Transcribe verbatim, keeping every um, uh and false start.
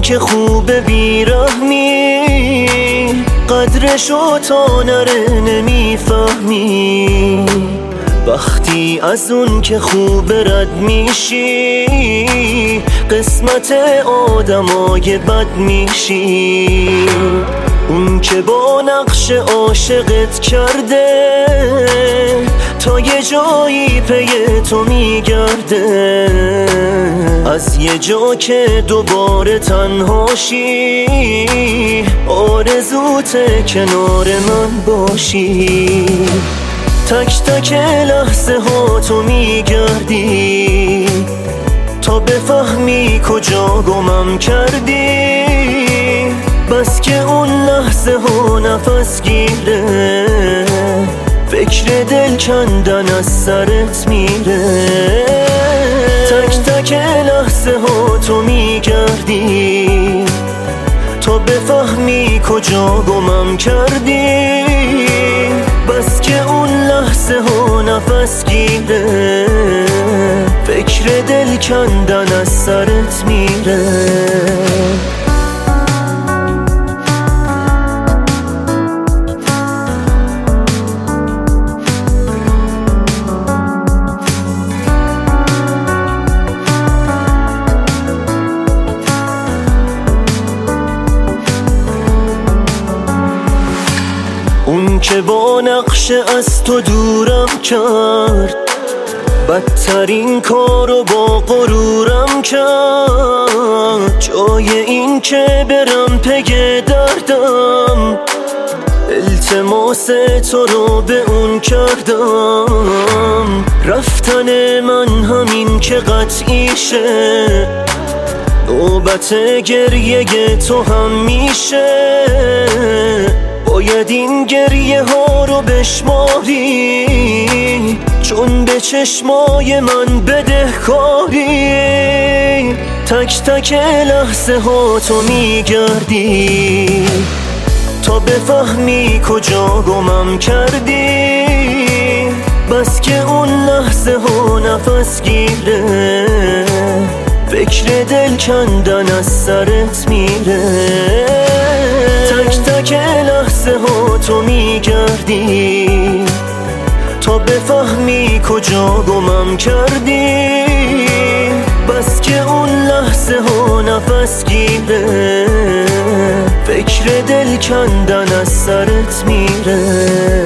که خوبه بیرحمی، قدرشو تا نره نمیفهمی. وقتی از اون که خوبه رد میشی، قسمت آدمای بد میشی. اون که با نقش عاشقت کرده، تا یه جایی پی تو میگرده. از یه جا که دوباره تنهاشی، آرزوته کنار من باشی. تک تک لحظه ها تو میگردی، تا بفهمی کجا گمم کردی. بس که اون لحظه ها نفس گیره، فکر دل کندن از سرت میره. تک تک لحظه ها تو میگردی، تا بفهمی کجا گمم کردی. بس که اون لحظه ها نفس گیره، فکر دل کندن از سرت میره. اون که با نقش از تو دورم کرد، بدترین کارو با غرورم کرد. جای این که برم پی دردم، التماس تو رو به اون کردم. رفتن من همین که قطعیشه، نوبت گریه تو هم میشه. باید این گریه ها رو بشماری، چون به چشمای من بدهکاری. تک تک لحظه ها تو میگردی، تا بفهمی کجا گمم کردی. بس که اون لحظه ها نفس گیره، فکر دل کندن از سرت میره. تک تک لحظه ها تو میگردی، تا بفهمی کجا گمم کردی. بس که اون لحظه ها نفس گیره، فکر دل کندن از سرت میره.